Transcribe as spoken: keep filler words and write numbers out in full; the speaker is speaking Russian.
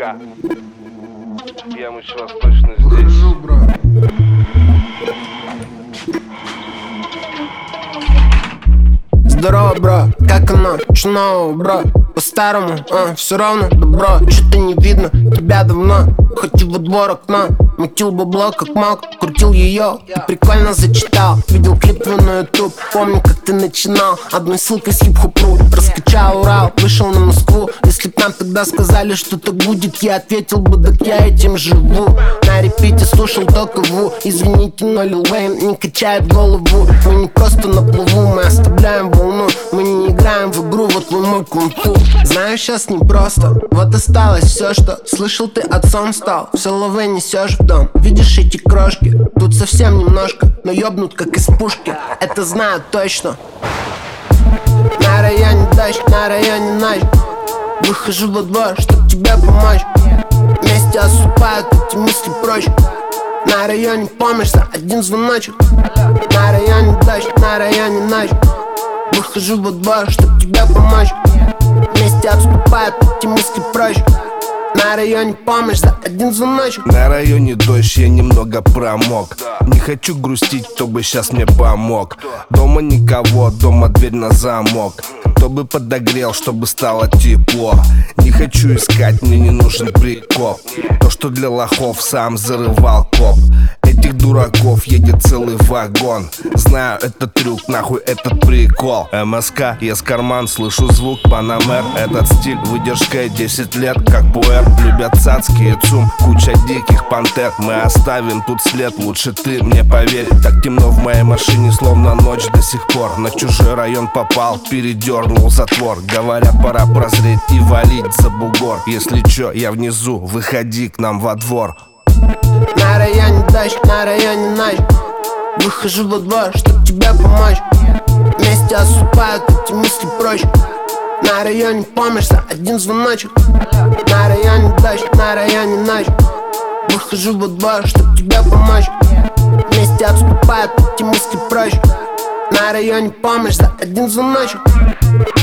МСК. Ямыч Восточный здесь. Выхожу, брат. Здорово, бро, как оно? Чё нового, бро? По-старому, а, все равно, добро. Чё-то не видно тебя давно. Хоть и во двор окно. Мутил бабло как мог, крутил ее. Ты прикольно зачитал, видел клип твой на ютуб. Помню, как ты начинал, одной ссылкой с хип-хоп.ру. Раскачал Урал, вышел на Москву. Если б нам тогда сказали, что так будет, я ответил бы, так я этим живу. На репите слушал только Ву. Извините, но Лил Уэйн не качает голову. Мы не просто на плаву, мы оставляем волну. Мы не играем в игру, вот вы мой кунг-фу. Знаю, сейчас непросто, вот осталось все, что слышал, ты отцом стал. Все лавы несешь в дом, видишь эти крошки? Тут совсем немножко, но ёбнут как из пушки. Это знаю точно. На районе дождь, на районе ночь. Выхожу во двор, чтоб тебе помочь. Вместе осыпают эти мысли прочь. На районе помощь за один звоночек. На районе дождь, на районе ночь. Выхожу во двор, чтоб тебе помочь. Вместе отступают эти мысли прочь. На районе помощь за один звоночек. На районе дождь, я немного промок. Не хочу грустить, кто бы сейчас мне помог. Дома никого, дома дверь на замок. Кто бы подогрел, чтобы стало тепло. Не хочу искать, мне не нужен прикоп. То, что для лохов, сам зарывал коп. Этих дураков едет целый вагон. Знаю этот трюк, нахуй этот прикол. МСК, я с карман, слышу звук Панамер. Этот стиль выдержкой десять лет, как пуэр. Любят цацки и цум, куча диких пантер. Мы оставим тут след, лучше ты мне поверь. Так темно в моей машине, словно ночь до сих пор. На чужой район попал, передернул затвор. Говорят, пора прозреть и валить за бугор. Если чё, я внизу, выходи к нам во двор. На районе дождь, на районе ночь. Выхожу во двор, чтоб тебе помочь. Вместе осыпают эти мысли прочь. На районе помощь за один звоночек. На районе дождь, на районе ночь. Выхожу во двор, чтоб тебе помочь. Вместе отступают эти мысли прочь. На районе помощь за один звоночек.